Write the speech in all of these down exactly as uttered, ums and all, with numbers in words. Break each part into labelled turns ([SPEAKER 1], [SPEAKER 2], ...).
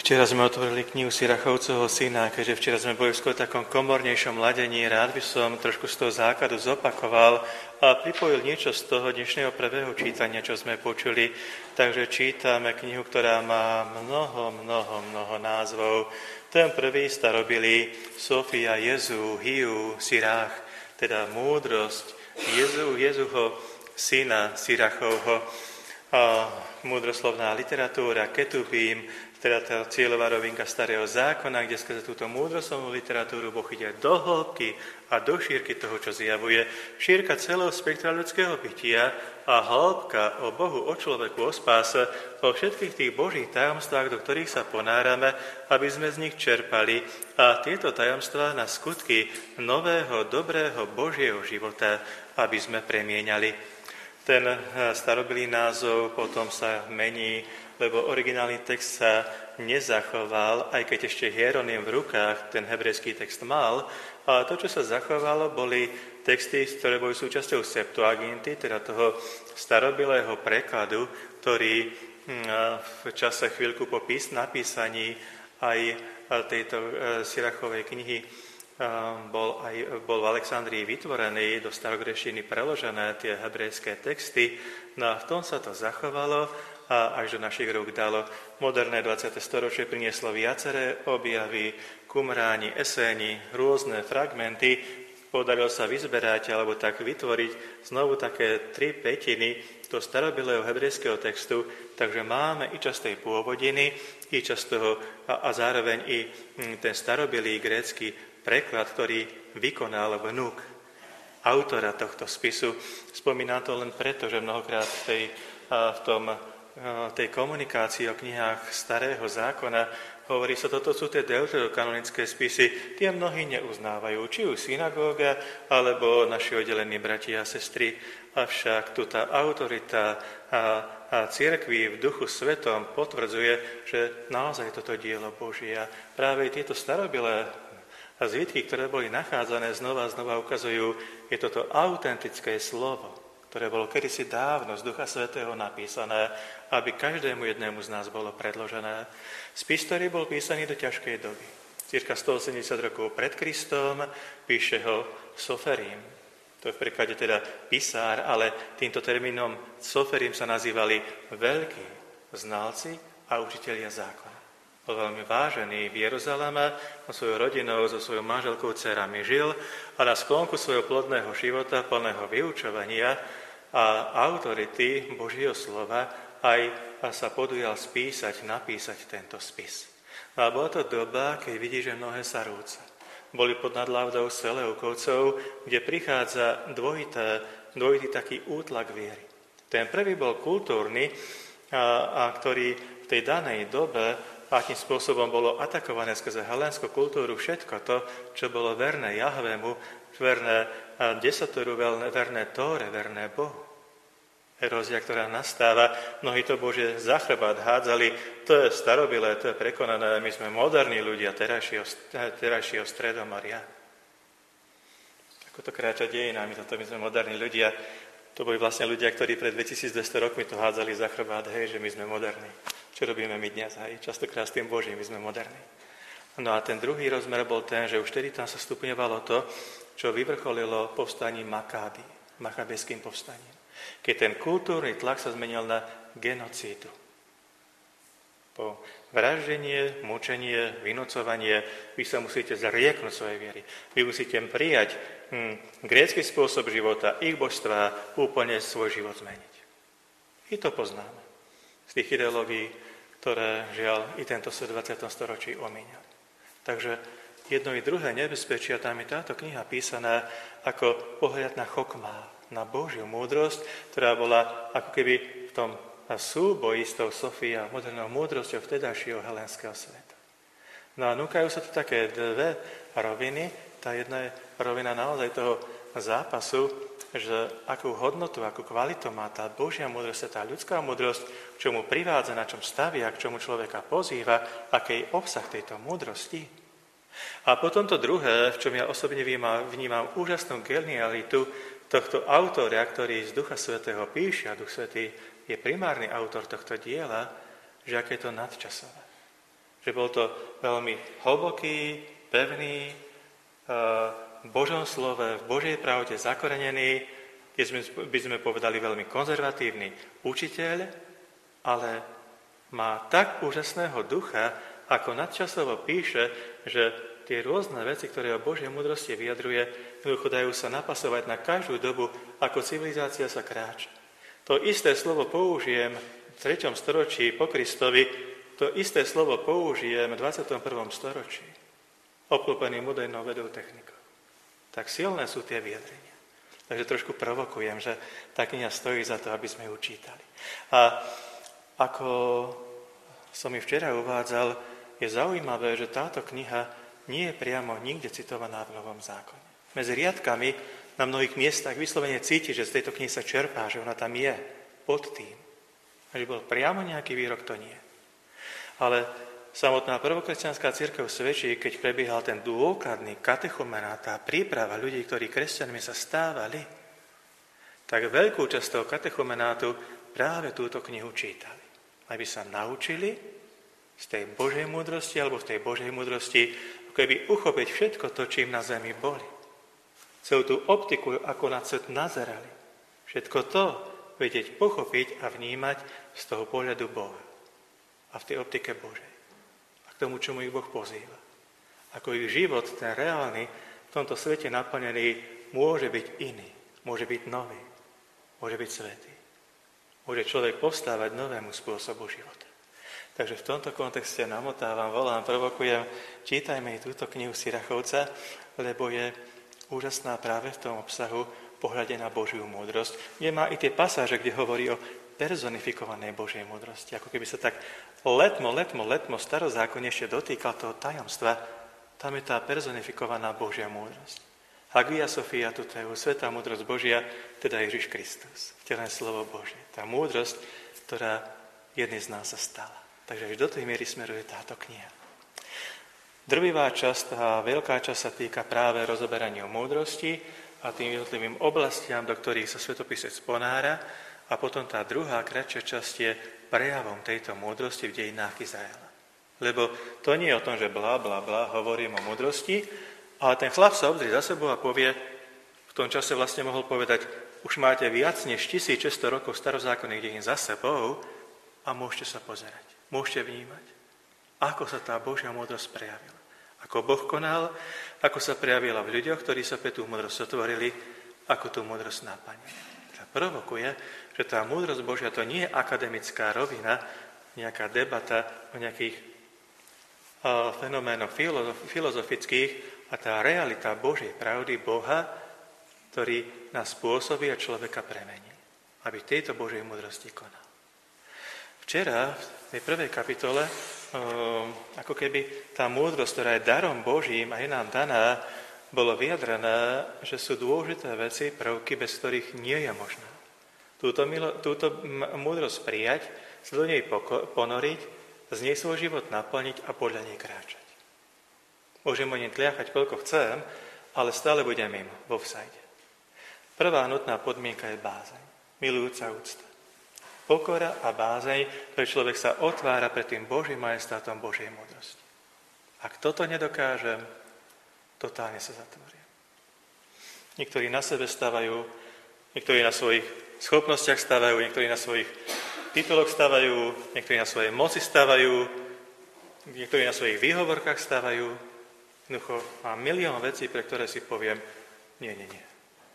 [SPEAKER 1] Včera sme otvorili knihu Sirachovcovho syna, keďže včera sme boli v skôr takom komornejšom ladení, rád by som trošku z toho základu zopakoval a pripojil niečo z toho dnešného prvého čítania, čo sme počuli. Takže čítame knihu, ktorá má mnoho, mnoho, mnoho názvov. Ten prvý starobilý Sofia Jezu, Hiu, Sirach, teda múdrosť Jezu, Jezuho syna Sirachovho, a múdroslovná literatúra, Ketubím, teda tá cieľová rovinka starého zákona, kde skrze túto múdroslovnú literatúru Boh ide do hĺbky a do šírky toho, čo zjavuje. Šírka celého spektra ľudského bytia a hĺbka o Bohu, o človeku, o spáse, o všetkých tých Božích tajomstvách, do ktorých sa ponárame, aby sme z nich čerpali. A tieto tajomstvá na skutky nového, dobrého Božieho života, aby sme premieňali. Ten starobilý názov potom sa mení, lebo originálny text sa nezachoval, aj keď ešte Hieronym v rukách ten hebrejský text mal. A to, čo sa zachovalo, boli texty, ktoré boli súčasťou Septuaginty, teda toho starobilého prekladu, ktorý v čase chvíľku po pís, napísaní aj tejto Sirachovej knihy bol, aj, bol v Alexandrii vytvorený, do starogrečtiny preložené tie hebrejské texty. No a v tom sa to zachovalo a až do našich rúk dalo. Moderné dvadsiate storočie prinieslo viaceré objavy, kumráni, eséni, rôzne fragmenty. Podarilo sa vyzberať alebo tak vytvoriť znovu také tri pätiny do starobilého hebrejského textu, takže máme i časť tej pôvodiny, i časť toho a, a zároveň i ten starobilý grécky preklad, ktorý vykonal vnuk autora tohto spisu. Spomínam to len preto, že mnohokrát v tej, v tom, tej komunikácii o knihách starého zákona hovorí sa, toto sú tie deuterokanonické spisy, tie mnohí neuznávajú, či už synagóga, alebo naši oddelení bratia a sestry. Avšak tu tá autorita a, a cirkvi v duchu svetom potvrdzuje, že naozaj toto dielo Božie. Práve tieto starobilé a zvitky, ktoré boli nachádzané, znova a znova ukazujú, je toto autentické slovo, ktoré bolo kedysi dávno z Ducha Svätého napísané, aby každému jednému z nás bolo predložené. Spis, ktorý bol písaný do ťažkej doby. Cirka stoosemdesiat rokov pred Kristom píše ho Soferím. To je v preklade teda pisár, ale týmto termínom Soferím sa nazývali veľkí znalci a učitelia zákona. Bol veľmi vážený v Jeruzaleme, so svojou rodinou, so svojou manželkou, dcerami žil a na sklonku svojho plodného života, plného vyučovania a autority Božieho slova aj sa podujal spísať, napísať tento spis. A bola to doba, keď vidí, že mnohé sa rúca. Boli pod nadlávdou Seleukovcov, kde prichádza dvojité, dvojitý taký útlak viery. Ten prvý bol kultúrny, a, a ktorý v tej danej dobe akým spôsobom bolo atakované skrze helénsku kultúru všetko to, čo bolo verné Jahvému, verné desatoru, verné Tóre, verné Bohu. Erózia, ktorá nastáva, mnohí to Bože za chrbát hádzali, to je starobilé, to je prekonané, my sme moderní ľudia terajšieho, terajšieho Stredomoria. Ako to kráča dejinami, toto my sme moderní ľudia, to boli vlastne ľudia, ktorí pred dvetisícdvesto rokmi to hádzali za chrbát, hej, že my sme moderní. Čo robíme my dnes, hej? Častokrát s tým Božím, my sme moderní. No a ten druhý rozmer bol ten, že už vtedy tam sa stupňovalo to, čo vyvrcholilo povstaním Makáby, makabejským povstaním. Keď ten kultúrny tlak sa zmenil na genocídu. Po vraždenie, mučenie, vynocovanie, vy sa musíte zrieknúť svojej viery. Vy musíte prijať hm, grécky spôsob života, ich božstvá, úplne svoj život zmeniť. I to poznáme z tých ideológií, ktoré, žiaľ, i tento svet v dvadsiatom storočí omíňali. Takže jedno i druhé nebezpečia, tam je táto kniha písaná ako pohľad na chokmá, na Božiu múdrosť, ktorá bola ako keby v tom súboji s tou Sofiou, modernou múdrosťou vtedajšieho helénskeho sveta. No a núkajú sa tu také dve roviny. Tá jedna je rovina naozaj toho zápasu, že akú hodnotu, akú kvalitu má tá Božia múdrosť, tá ľudská múdrosť, k čomu privádza, na čom stavia, k čomu človeka pozýva, aký je obsah tejto múdrosti. A potom to druhé, v čom ja osobne vnímam, vnímam úžasnú genialitu tohto autora, ktorý z Ducha Svätého píše, a Duch Svätý je primárny autor tohto diela, že aké je to nadčasové. Že bol to veľmi hlboký, pevný, v Božom slove, v Božej pravde zakorenený, keď sme, by sme povedali veľmi konzervatívny učiteľ, ale má tak úžasného ducha, ako nadčasovo píše, že tie rôzne veci, ktoré o Božej múdrosti vyjadruje, jednoducho dajú sa napasovať na každú dobu, ako civilizácia sa kráča. To isté slovo použijem v treťom storočí po Kristovi, to isté slovo použijem v dvadsiatom prvom storočí, obklopený modernou vedou technikou. Tak silné sú tie vyjadrenia. Takže trošku provokujem, že tá kniha stojí za to, aby sme ju čítali. A ako som mi včera uvádzal, je zaujímavé, že táto kniha nie je priamo nikde citovaná v Novom zákone. Medzi riadkami na mnohých miestach vyslovene cíti, že z tejto knihy sa čerpá, že ona tam je pod tým. A že bol priamo nejaký výrok, to nie. Ale samotná prvokresťanská cirkev svedčí, keď prebiehal ten dôkladný katechumenát, tá príprava ľudí, ktorí kresťanmi sa stávali, tak veľkú časť toho katechumenátu práve túto knihu čítali. Aby sa naučili z tej Božej múdrosti, alebo v tej Božej múdrosti, keby uchopiť všetko to, čím na zemi boli. Celú tú optiku, ako na svet nazerali. Všetko to vedieť pochopiť a vnímať z toho pohľadu Boha. A v tej optike Božej. A k tomu, čomu ich Boh pozýva. Ako ich život, ten reálny, v tomto svete naplnený, môže byť iný. Môže byť nový. Môže byť svätý. Môže človek povstávať novému spôsobu života. Takže v tomto kontexte namotávam, volám, provokujem, čítajme i túto knihu Sirachovca, lebo je úžasná práve v tom obsahu pohľade na Božiu múdrosť, kde má i tie pasáže, kde hovorí o personifikovanej Božej múdrosti. Ako keby sa tak letmo, letmo, letmo starozákonne ešte dotýkal toho tajomstva, tam je tá personifikovaná Božia múdrosť. Hagia Sophia tuteu, svätá múdrosť Božia, teda Ježiš Kristus, vtelené slovo Božie. Tá múdrosť, ktorá jedný z nás sa stala. Takže až do tej miery smeruje táto kniha. Drvivá časť, tá veľká časť sa týka práve rozoberania múdrosti a tým jednotlivým oblastiam, do ktorých sa svetopisec ponára, a potom tá druhá, kratšia časť je prejavom tejto múdrosti v dejinách Izraela. Lebo to nie je o tom, že blá, blá, blá, hovorím o múdrosti, ale ten chlap sa obzrie za sebou a povie, v tom čase vlastne mohol povedať, už máte viac než tisícšesťsto rokov starozákonných dejín za sebou a môžete sa pozerať. Môžete vnímať, ako sa tá Božia múdrosť prejavila. Ako Boh konal, ako sa prejavila v ľuďoch, ktorí sa pre tú múdrosť otvorili, ako tú múdrosť naplnili. Teda provokuje, že tá múdrosť Božia to nie je akademická rovina, nejaká debata o nejakých uh, fenoménoch filozof- filozofických, a tá realita Božej pravdy Boha, ktorý nás spôsobí a človeka premení, aby tejto Božej múdrosti konal. Včera v tej prvej kapitole, ako keby tá múdrosť, ktorá je darom Božím a je nám daná, bolo vyjadrené, že sú dôležité veci, prvky, bez ktorých nie je možné. Túto, milo, túto múdrosť prijať, sa do nej ponoriť, z nej svoj život naplniť a podľa nej kráčať. Môžem o nej tliachať, koľko chcem, ale stále budem mimo, vo vsajde. Prvá nutná podmienka je bázeň, milujúca úcta. Pokora a bázeň, ktorý človek sa otvára pred tým Božím majestátom Božej múdrosti. Ak toto nedokážem, totálne sa zatvorím. Niektorí na sebe stavajú, niektorí na svojich schopnostiach stavajú, niektorí na svojich tituloch stavajú, niektorí na svojej moci stavajú, niektorí na svojich výhovorkách stavajú. Jednoducho mám milión vecí, pre ktoré si poviem, nie, nie, nie.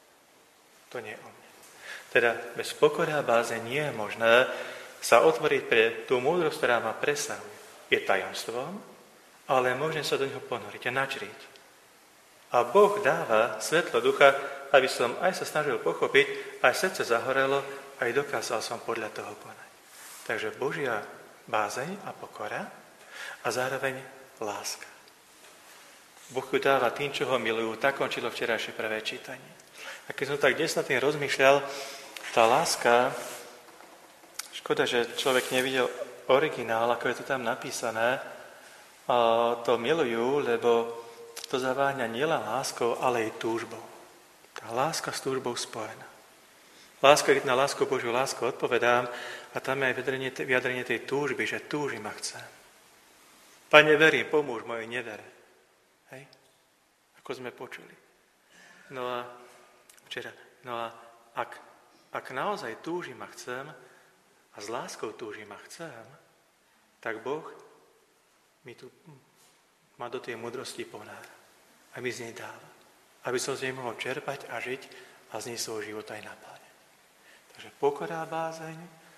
[SPEAKER 1] To nie je o mne. Teda bez pokory a báze nie je možné sa otvoriť pre tú múdrosť, ktorá ma presahuje. Je tajomstvom, ale môžem sa do neho ponoriť a načriť. A Boh dáva svetlo ducha, aby som aj sa snažil pochopiť, aj srdce zahorelo, aj dokázal som podľa toho konať. Takže Božia bázeň a pokora a zároveň láska. Boh ju dáva tým, čo ho milujú. Tak končilo včerajšie prvé čítanie. A keď som tak dnes na tým rozmýšľal, tá láska, škoda, že človek nevidel originál, ako je to tam napísané, a to milujú, lebo to zaváňa nielen láskou, ale aj túžbou. Tá láska s túžbou spojená. Láska, keď na lásku Božiu lásku odpovedám, a tam je aj vyjadrenie, vyjadrenie tej túžby, že túžim a chcem. Pane, verím, pomôž mojej nevere. Hej? Ako sme počuli. No a včera, no a ak, ak naozaj túžim a chcem, a s láskou túžim a chcem, tak Boh mi tu ma do tej múdrosti ponára a mi z nej dáva. Aby som z nej mohol čerpať a žiť a z nej svoj život aj napláňať. Takže pokora a bázeň,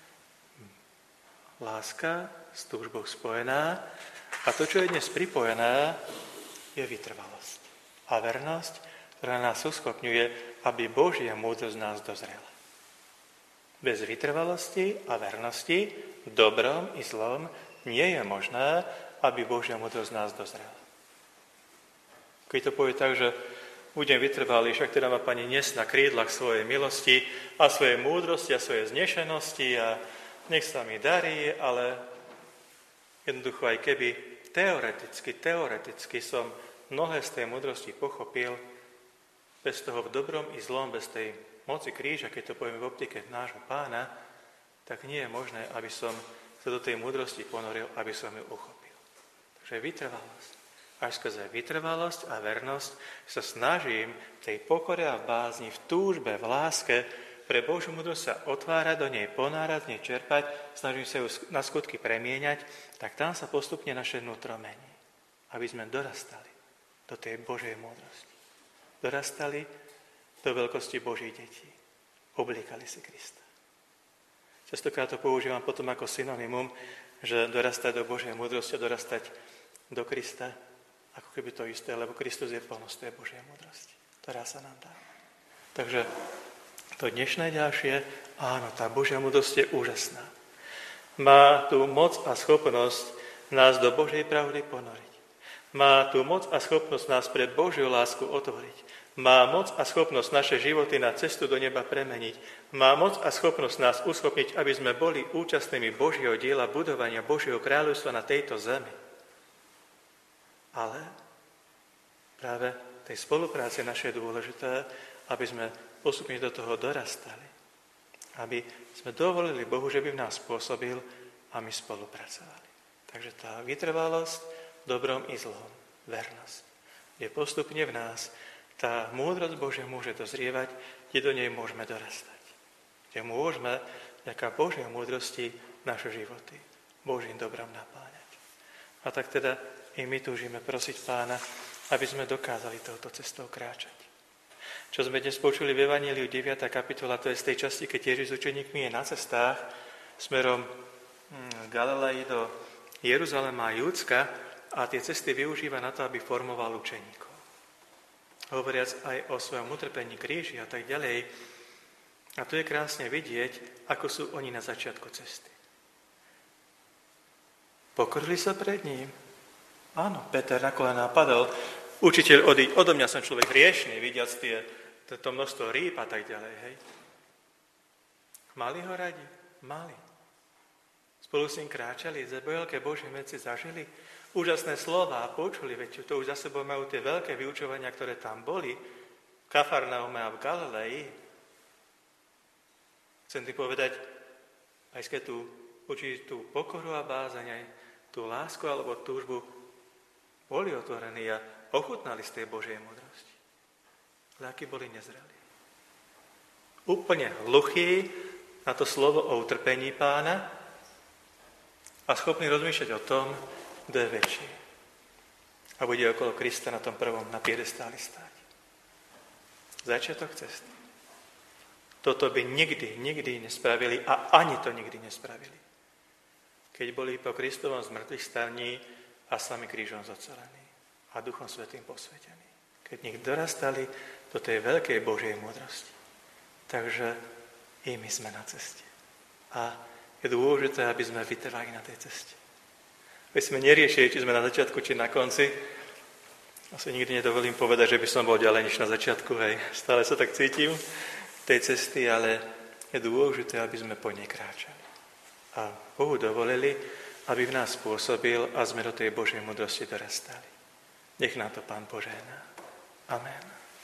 [SPEAKER 1] láska s túžbou spojená a to, čo je dnes pripojené, je vytrvalosť a vernosť, ktorá nás uschopňuje, aby Božia múdrosť nás dozrela. Bez vytrvalosti a vernosti, dobrom i zlom, nie je možné, aby Božia múdrosť nás dozrela. Keď to povie tak, že budem vytrvalý, však teda ma Pani nes na krídlach svojej milosti a svojej múdrosti a svojej znešenosti a nech sa mi darí, ale jednoducho aj keby teoreticky, teoreticky som mnohé z tej múdrosti pochopil, bez toho v dobrom i zlom, bez tej moci kríža, keď to povieme v optike nášho Pána, tak nie je možné, aby som sa do tej múdrosti ponoril, aby som ju uchopil. Takže vytrvalosť. Až skrze vytrvalosť a vernosť sa snažím v tej pokore a v bázni, v túžbe, v láske pre Božiu múdrosť sa otvárať, do nej ponárať, z nej čerpať, snažím sa ju na skutky premieňať, tak tam sa postupne naše vnútro mení. Aby sme dorastali do tej Božej múdrosti. Dorastali do veľkosti Božích detí. Obliekali si Krista. Častokrát to používam potom ako synonymum, že dorastať do Božej múdrosti a dorastať do Krista, ako keby to isté, lebo Kristus je plnosť tej Božej múdrosti, ktorá sa nám dá. Takže to dnešné ďalšie, áno, tá Božia múdrosť je úžasná. Má tú moc a schopnosť nás do Božej pravdy ponoriť. Má tú moc a schopnosť nás pre Božiu lásku otvoriť. Má moc a schopnosť naše životy na cestu do neba premeniť. Má moc a schopnosť nás uschopniť, aby sme boli účastnými Božieho diela budovania Božieho kráľovstva na tejto zemi. Ale práve tej spolupráce našej je dôležité, aby sme postupne do toho dorastali. Aby sme dovolili Bohu, že by v nás pôsobil a my spolupracovali. Takže tá vytrvalosť v dobrom i zlom, vernosť, je postupne v nás. Tá múdrosť Božia môže dozrievať, kde do nej môžeme dorastať. Kde môžeme, vďaka Božej múdrosti, naše životy Božím dobrom napáňať. A tak teda i my túžime prosiť Pána, aby sme dokázali touto cestou kráčať. Čo sme dnes počuli v Evanjeliu deviata kapitola, to je z tej časti, keď Ježiš s učeníkmi je na cestách smerom z Galilei do Jeruzalema a Júdska a tie cesty využíva na to, aby formoval učeníkov. Hovoriac aj o svojom utrpení, kríži a tak ďalej. A tu je krásne vidieť, ako sú oni na začiatku cesty. Pokorili sa pred ním. Áno, Peter na kolená padol. Učiteľ, odíď, odo mňa som človek hriešný, vidiac tie, to množstvo rýb a tak ďalej. Hej. Mali ho radi? Mali. Spolu s ním kráčali, za veľké Božie veci zažili. Úžasné slova počuli, veď to už za sebou majú tie veľké vyučovania, ktoré tam boli, v Kafarnaume a v Galilei. Chcem ti povedať, aj keď tu učí tú pokoru a bázeň, aj tú lásku alebo túžbu, boli otvorení a ochutnali z tej Božej múdrosti. Ale akí boli nezreli. Úplne hluchí na to slovo o utrpení Pána a schopní rozmýšľať o tom, kto je väčší. A bude okolo Krista na tom prvom na piedestáli stáť. Začiatok cesty. Toto by nikdy, nikdy nespravili a ani to nikdy nespravili. Keď boli po Kristovom zmrtvých staní a sami krížom zocelení a Duchom Svätým posvetení. Keď nech dorastali do tej veľkej Božej múdrosti. Takže i my sme na ceste. A je dôležité, aby sme vytrvali na tej ceste. Aby sme neriešili, či sme na začiatku, či na konci. Asi nikdy nedovolím povedať, že by som bol ďalej než na začiatku. Hej. Stále sa tak cítim tej cesty, ale je dôležité, aby sme po nej kráčali. A Bohu dovolili, aby v nás pôsobil a sme do tej Božej múdrosti dorastali. Nech nám to Pán požehná. Amen.